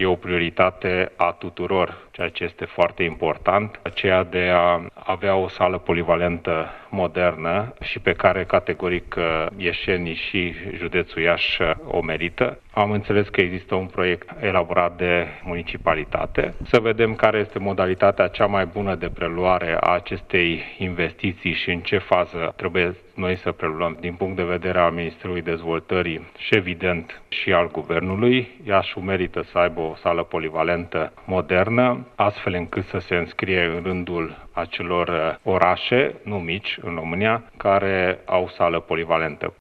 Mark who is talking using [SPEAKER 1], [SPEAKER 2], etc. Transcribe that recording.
[SPEAKER 1] e o prioritate a tuturor, ceea ce este foarte important, aceea de a avea o sală polivalentă modernă și pe care categoric ieșenii și județul Iași o merită. Am înțeles că există un proiect elaborat de municipalitate. Să vedem care este modalitatea cea mai bună de preluare a acestei investiții și în ce fază trebuie noi să preluăm din punct de vedere al Ministerului Dezvoltării și evident și al Guvernului. Iașiul merită să aibă o sală polivalentă modernă, astfel încât să se înscrie în rândul acelor orașe, nu mici, în România, care au sală polivalentă.